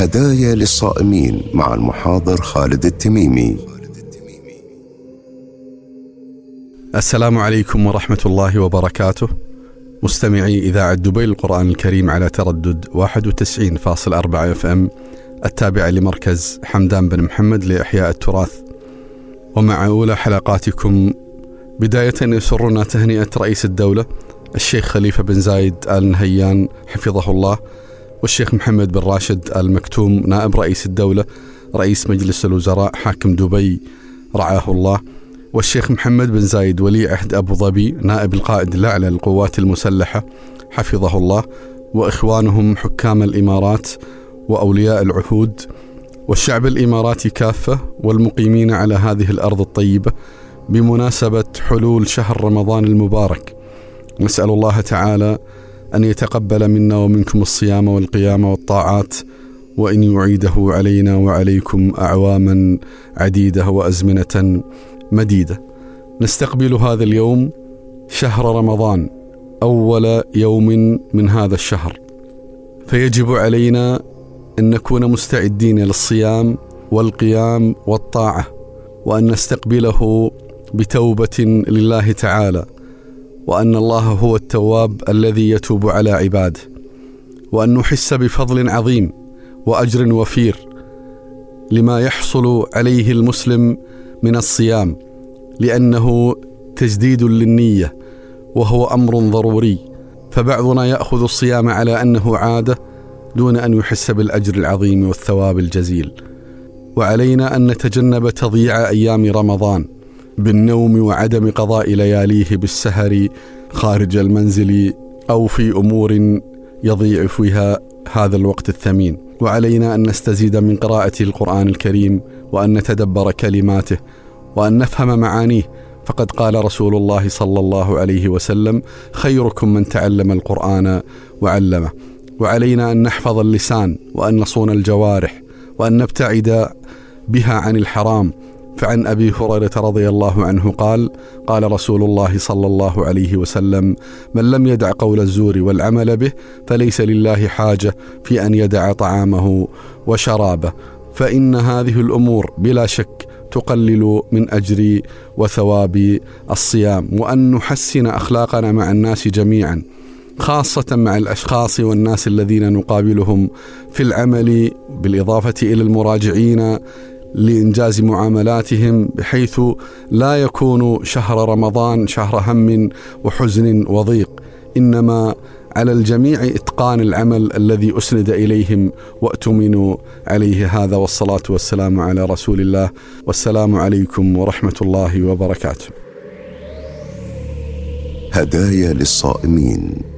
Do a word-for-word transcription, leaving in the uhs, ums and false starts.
هدايا للصائمين مع المحاضر خالد التميمي. السلام عليكم ورحمة الله وبركاته. مستمعي إذاعة دبي القرآن الكريم على تردد واحد وتسعين فاصلة أربعة اف ام التابعة لمركز حمدان بن محمد لإحياء التراث. ومع أولى حلقاتكم بداية يسرنا تهنئة رئيس الدولة الشيخ خليفة بن زايد آل نهيان حفظه الله، والشيخ محمد بن راشد آل مكتوم نائب رئيس الدولة رئيس مجلس الوزراء حاكم دبي رعاه الله، والشيخ محمد بن زايد ولي عهد أبو ظبي نائب القائد الأعلى للقوات المسلحة حفظه الله، وإخوانهم حكام الإمارات وأولياء العهود والشعب الإماراتي كافة والمقيمين على هذه الأرض الطيبة بمناسبة حلول شهر رمضان المبارك. نسأل الله تعالى أن يتقبل منا ومنكم الصيام والقيام والطاعات، وأن يعيده علينا وعليكم أعواما عديدة وأزمنة مديدة. نستقبل هذا اليوم شهر رمضان، أول يوم من هذا الشهر، فيجب علينا أن نكون مستعدين للصيام والقيام والطاعة، وأن نستقبله بتوبة لله تعالى، وأن الله هو التواب الذي يتوب على عباده، وأن نحس بفضل عظيم وأجر وفير لما يحصل عليه المسلم من الصيام، لأنه تجديد للنية وهو أمر ضروري. فبعضنا يأخذ الصيام على أنه عادة دون أن يحس بالأجر العظيم والثواب الجزيل. وعلينا أن نتجنب تضييع أيام رمضان بالنوم وعدم قضاء لياليه بالسهر خارج المنزل أو في أمور يضيع فيها هذا الوقت الثمين. وعلينا أن نستزيد من قراءة القرآن الكريم، وأن نتدبر كلماته، وأن نفهم معانيه، فقد قال رسول الله صلى الله عليه وسلم: خيركم من تعلم القرآن وعلمه. وعلينا أن نحفظ اللسان، وأن نصون الجوارح، وأن نبتعد بها عن الحرام. فعن أبي هريرة رضي الله عنه قال: قال رسول الله صلى الله عليه وسلم: من لم يدع قول الزور والعمل به فليس لله حاجة في أن يدع طعامه وشرابه. فإن هذه الأمور بلا شك تقلل من أجر وثواب الصيام. وأن نحسن أخلاقنا مع الناس جميعا، خاصة مع الأشخاص والناس الذين نقابلهم في العمل، بالإضافة إلى المراجعين لإنجاز معاملاتهم، بحيث لا يكون شهر رمضان شهر هم وحزن وضيق، إنما على الجميع إتقان العمل الذي أسند إليهم وأتمنوا عليه. هذا والصلاة والسلام على رسول الله، والسلام عليكم ورحمة الله وبركاته. هدايا للصائمين.